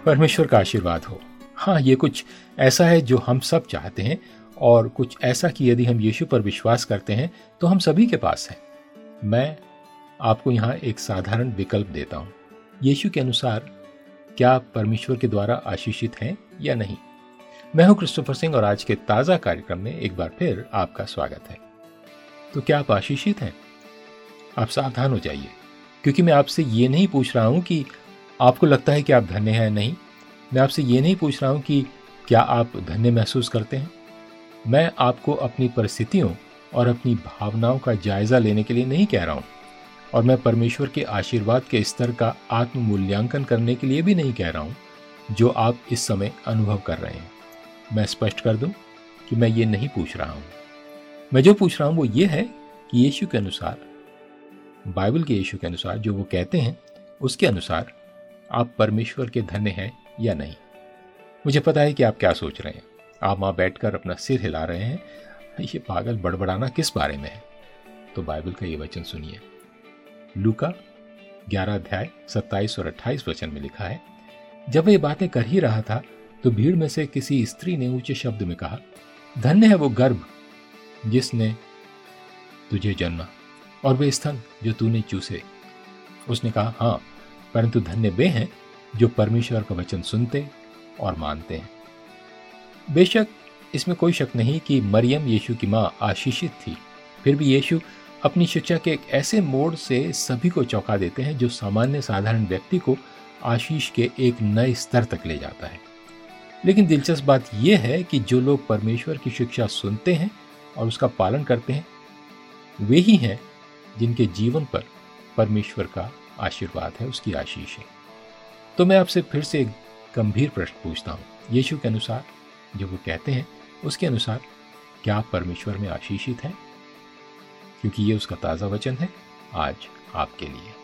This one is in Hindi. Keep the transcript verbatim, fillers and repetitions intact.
परमेश्वर का आशीर्वाद हो। हाँ, ये कुछ ऐसा है जो हम सब चाहते हैं, और कुछ ऐसा कि यदि हम यीशु पर विश्वास करते हैं तो हम सभी के पास है। मैं आपको यहाँ एक साधारण विकल्प देता हूँ। यीशु के अनुसार क्या आप परमेश्वर के द्वारा आशीषित हैं या नहीं? मैं हूँ क्रिस्टोफर सिंह और आज के ताज़ा कार्यक्रम में एक बार फिर आपका स्वागत है। तो क्या आप आशीषित हैं? आप सावधान हो जाइए, क्योंकि मैं आपसे ये नहीं पूछ रहा हूँ कि आपको लगता है कि आप धन्य हैं। नहीं, मैं आपसे ये नहीं पूछ रहा हूँ कि क्या आप धन्य महसूस करते हैं। मैं आपको अपनी परिस्थितियों और अपनी भावनाओं का जायजा लेने के लिए नहीं कह रहा हूं, और मैं परमेश्वर के आशीर्वाद के स्तर का आत्म मूल्यांकन करने के लिए भी नहीं कह रहा हूं जो आप इस समय अनुभव कर रहे हैं। मैं स्पष्ट कर दूं कि मैं ये नहीं पूछ रहा हूं। मैं जो पूछ रहा हूं वो ये है कि यीशु के अनुसार, बाइबल के यीशु के अनुसार जो वो कहते हैं उसके अनुसार आप परमेश्वर के धन्य हैं या नहीं। मुझे पता है कि आप क्या सोच रहे हैं। आप वहां बैठकर अपना सिर हिला रहे हैं, ये पागल बड़बड़ाना किस बारे में है। तो बाइबल का ये वचन सुनिए। लूका ग्यारह अध्याय सत्ताईस और अट्ठाईस वचन में लिखा है, जब ये बातें कर ही रहा था तो भीड़ में से किसी स्त्री ने ऊंचे शब्द में कहा, धन्य है वो गर्भ जिसने तुझे जन्मा और वे स्तन जो तूने चूसे। उसने कहा, हाँ, परंतु धन्य वे हैं जो परमेश्वर का वचन सुनते और मानते हैं। बेशक इसमें कोई शक नहीं कि मरियम यीशु की मां आशीषित थी, फिर भी यीशु अपनी शिक्षा के एक ऐसे मोड़ से सभी को चौंका देते हैं जो सामान्य साधारण व्यक्ति को आशीष के एक नए स्तर तक ले जाता है। लेकिन दिलचस्प बात यह है कि जो लोग परमेश्वर की शिक्षा सुनते हैं और उसका पालन करते हैं, वे ही हैं जिनके जीवन पर परमेश्वर का आशीर्वाद है, उसकी आशीष है। तो मैं आपसे फिर से एक गंभीर प्रश्न पूछता हूँ। यीशु के अनुसार जो वो कहते हैं उसके अनुसार क्या आप परमेश्वर में आशीषित हैं? क्योंकि ये उसका ताज़ा वचन है आज आपके लिए।